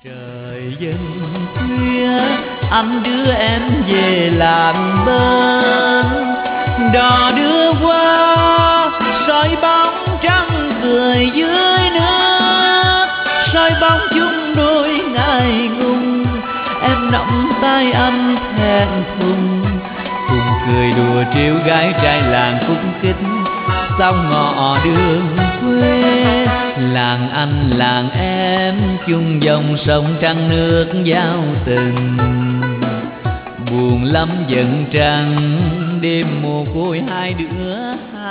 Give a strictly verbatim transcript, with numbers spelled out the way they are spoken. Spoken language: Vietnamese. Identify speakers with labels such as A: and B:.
A: Trời dần khuya anh đưa em về làng bên, đò đưa qua soi bóng trăng cười dưới nước, soi bóng chung đôi ngại ngùng. Em nắm tay anh thẹn thùng, cùng cười đùa trêu gái trai làng cung kích. Sau ngõ đường quê làng anh làng em chung dòng sông trăng nước giao tình. Buồn lắm giận trăng đêm mồ côi hai đứa.